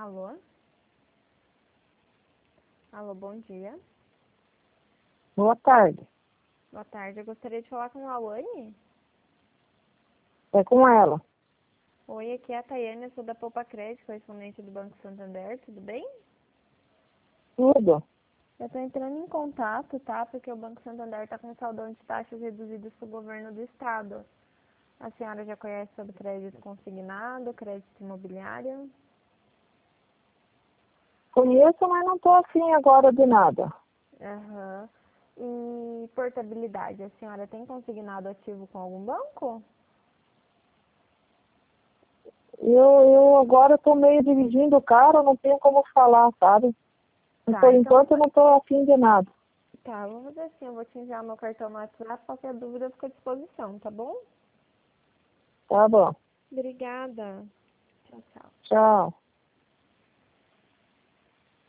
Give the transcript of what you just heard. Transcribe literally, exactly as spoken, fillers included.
Alô? Alô, bom dia. Boa tarde. Boa tarde, eu gostaria de falar com a Lawane. É com ela. Oi, aqui é a Tayane, eu sou da Poupa Crédito, correspondente do Banco Santander, tudo bem? Tudo. Eu estou entrando em contato, tá? Porque o Banco Santander está com saldão de taxas reduzidas para o governo do estado. A senhora já conhece sobre crédito consignado, crédito imobiliário? Conheço, mas não estou afim agora de nada. Aham. E portabilidade, a senhora tem consignado ativo com algum banco? Eu, eu agora estou meio dirigindo o carro, não tenho como falar, sabe? Tá, Por então, enquanto eu não estou afim de nada. tá, vamos fazer assim, eu vou te enviar meu cartão no WhatsApp, qualquer dúvida eu fico à disposição, tá bom? Tá bom. Obrigada. Tchau, tchau. Tchau.